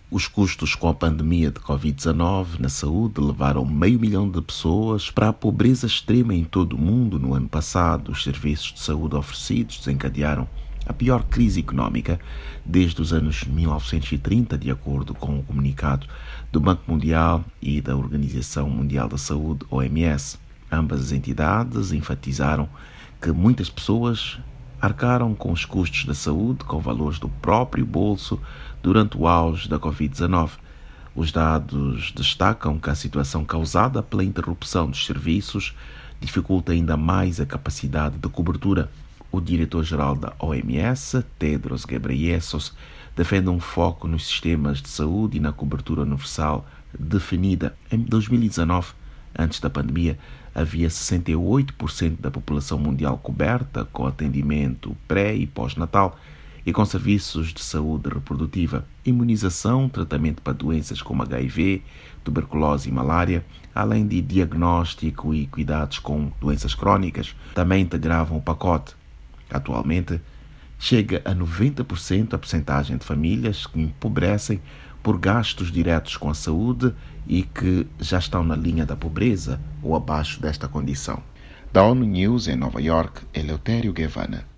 Os custos com a pandemia de Covid-19 na saúde levaram 500 mil de pessoas para a pobreza extrema em todo o mundo no ano passado. Os serviços de saúde oferecidos desencadearam a pior crise económica desde os anos 1930, de acordo com o comunicado do Banco Mundial e da Organização Mundial da Saúde, OMS. Ambas as entidades enfatizaram que muitas pessoas arcaram com os custos da saúde com valores do próprio bolso durante o auge da Covid-19. Os dados destacam que a situação causada pela interrupção dos serviços dificulta ainda mais a capacidade de cobertura. O diretor-geral da OMS, Tedros Ghebreyesus, defende um foco nos sistemas de saúde e na cobertura universal definida. Em 2019, antes da pandemia, havia 68% da população mundial coberta com atendimento pré- e pós-natal e com serviços de saúde reprodutiva, imunização, tratamento para doenças como HIV, tuberculose e malária, além de diagnóstico e cuidados com doenças crónicas, também integravam o pacote. Atualmente, chega a 90% a percentagem de famílias que empobrecem por gastos diretos com a saúde e que já estão na linha da pobreza ou abaixo desta condição. Da ONU News em Nova York, Eleutério Guevara.